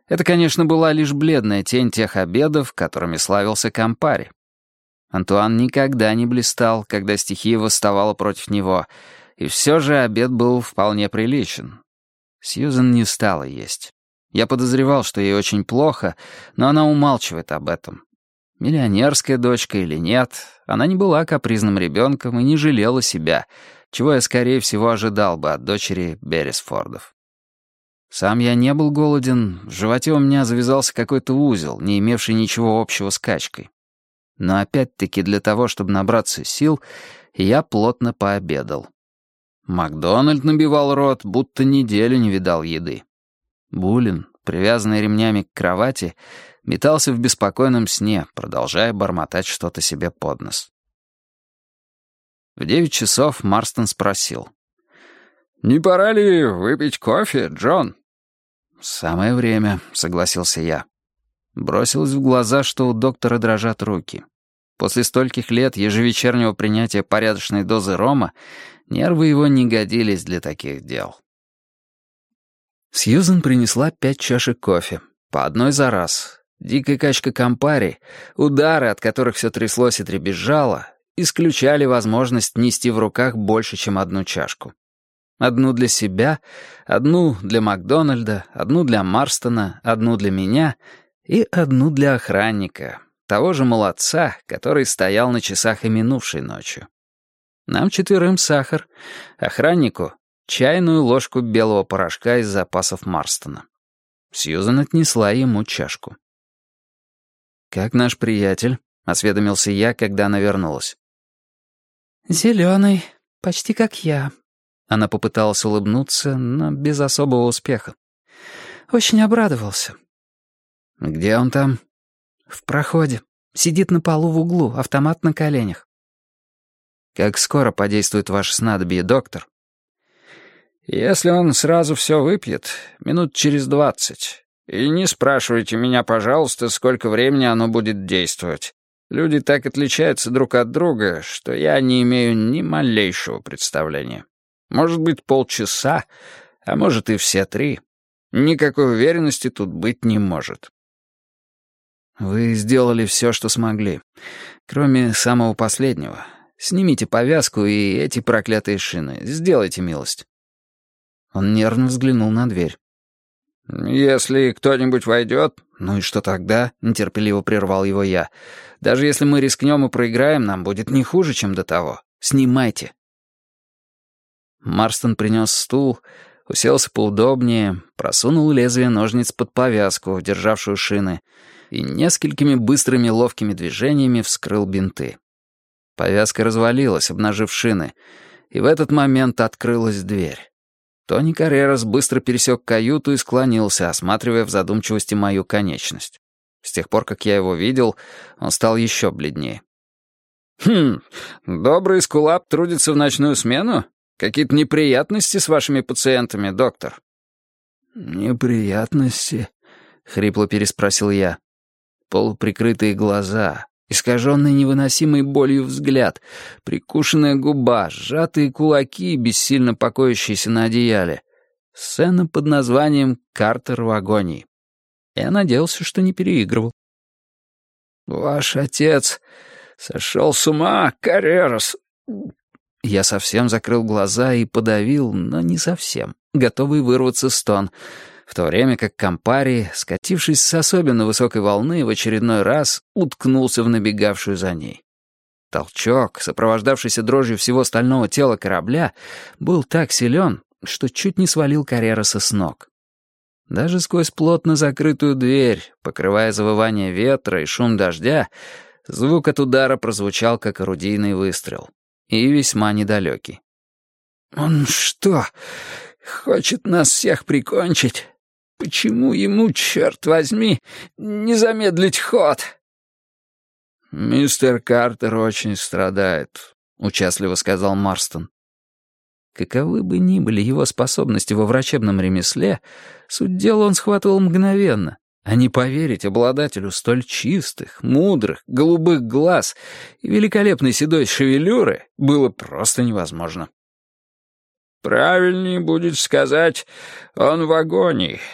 Это, конечно, была лишь бледная тень тех обедов, которыми славился Кампари. Антуан никогда не блистал, когда стихия восставала против него, и все же обед был вполне приличен. Сьюзен не стала есть. Я подозревал, что ей очень плохо, но она умалчивает об этом. Миллионерская дочка или нет, она не была капризным ребенком и не жалела себя, чего я, скорее всего, ожидал бы от дочери Беррисфордов. Сам я не был голоден, в животе у меня завязался какой-то узел, не имевший ничего общего с качкой. Но опять-таки для того, чтобы набраться сил, я плотно пообедал. Макдональд набивал рот, будто неделю не видал еды. Буллин, привязанный ремнями к кровати, метался в беспокойном сне, продолжая бормотать что-то себе под нос. В 9 часов Марстон спросил: «Не пора ли выпить кофе, Джон?» «Самое время», — согласился я. Бросилось в глаза, что у доктора дрожат руки. После стольких лет ежевечернего принятия порядочной дозы рома нервы его не годились для таких дел. Сьюзен принесла 5 чашек кофе, по одной за раз. Дикая качка Кампари, удары, от которых все тряслось и дребезжало, исключали возможность нести в руках больше, чем одну чашку. Одну для себя, одну для Макдональда, одну для Марстона, одну для меня и одну для охранника, того же молодца, который стоял на часах и минувшей ночью. Нам 4 сахар, охраннику чайную ложку белого порошка из запасов Марстона. Сьюзен отнесла ему чашку. «Как наш приятель?» — осведомился я, когда она вернулась. «Зеленый, почти как я». Она попыталась улыбнуться, но без особого успеха. «Очень обрадовался». «Где он там?» «В проходе. Сидит на полу в углу, автомат на коленях». «Как скоро подействует ваше снадобье, доктор?» «Если он сразу все выпьет, минут через 20. И не спрашивайте меня, пожалуйста, сколько времени оно будет действовать. Люди так отличаются друг от друга, что я не имею ни малейшего представления. Может быть, полчаса, а может и все 3. Никакой уверенности тут быть не может». «Вы сделали все, что смогли, кроме самого последнего. Снимите повязку и эти проклятые шины. Сделайте милость». Он нервно взглянул на дверь. «Если кто-нибудь войдет...» «Ну и что тогда?» — нетерпеливо прервал его я. «Даже если мы рискнем и проиграем, нам будет не хуже, чем до того. Снимайте». Марстон принес стул, уселся поудобнее, просунул лезвие ножниц под повязку, державшую шины, и несколькими быстрыми ловкими движениями вскрыл бинты. Повязка развалилась, обнажив шины, и в этот момент открылась дверь. Тони Каррерас быстро пересек каюту и склонился, осматривая в задумчивости мою конечность. С тех пор, как я его видел, он стал еще бледнее. Добрый скулап трудится в ночную смену? Какие-то неприятности с вашими пациентами, доктор?» «Неприятности?» — хрипло переспросил я. Полуприкрытые глаза, искаженный невыносимой болью взгляд, прикушенная губа, сжатые кулаки, бессильно покоящиеся на одеяле. Сцена под названием «Картер в агонии». Я надеялся, что не переигрывал. «Ваш отец сошел с ума, Каррерас!» Я совсем закрыл глаза и подавил, но не совсем, готовый вырваться стон, в то время как Кампари, скатившись с особенно высокой волны, в очередной раз уткнулся в набегавшую за ней. Толчок, сопровождавшийся дрожью всего стального тела корабля, был так силен, что чуть не свалил Каррераса с ног. Даже сквозь плотно закрытую дверь, покрывая завывание ветра и шум дождя, звук от удара прозвучал, как орудийный выстрел, и весьма недалекий. «Он что, хочет нас всех прикончить? Почему ему, черт возьми, не замедлить ход?» «Мистер Картер очень страдает», — участливо сказал Марстон. Каковы бы ни были его способности во врачебном ремесле, суть дела он схватывал мгновенно, а не поверить обладателю столь чистых, мудрых, голубых глаз и великолепной седой шевелюры было просто невозможно. «Правильнее будет сказать, он в агонии.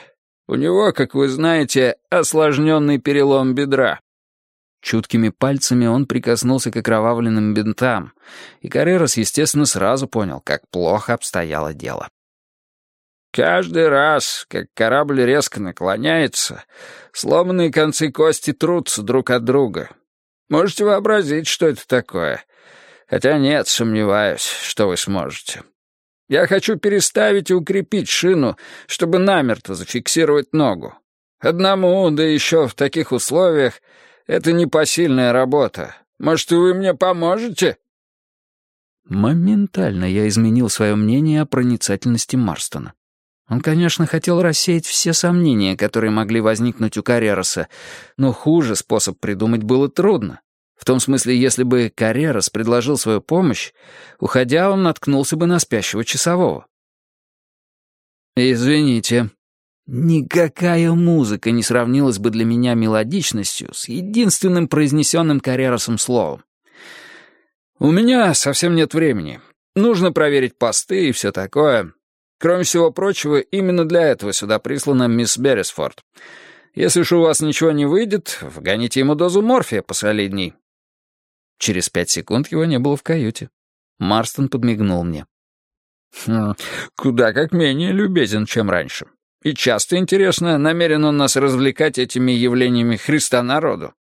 У него, как вы знаете, осложненный перелом бедра». Чуткими пальцами он прикоснулся к окровавленным бинтам, и Каррерас, естественно, сразу понял, как плохо обстояло дело. «Каждый раз, как корабль резко наклоняется, сломанные концы кости трутся друг от друга. Можете вообразить, что это такое? Хотя нет, сомневаюсь, что вы сможете. Я хочу переставить и укрепить шину, чтобы намертво зафиксировать ногу. Одному, да еще в таких условиях, это непосильная работа. Может, и вы мне поможете?» Моментально я изменил свое мнение о проницательности Марстона. Он, конечно, хотел рассеять все сомнения, которые могли возникнуть у Каррероса, но хуже способ придумать было трудно. В том смысле, если бы Каррерос предложил свою помощь, уходя, он наткнулся бы на спящего часового. «Извините». Никакая музыка не сравнилась бы для меня мелодичностью с единственным произнесенным Карреросом словом. «У меня совсем нет времени. Нужно проверить посты и все такое. Кроме всего прочего, именно для этого сюда прислана мисс Беррисфорд. Если уж у вас ничего не выйдет, вгоните ему дозу морфия посолидней». Через 5 секунд его не было в каюте. Марстон подмигнул мне. «Куда как менее любезен, чем раньше. И часто, интересно, намерен он нас развлекать этими явлениями Христа народу».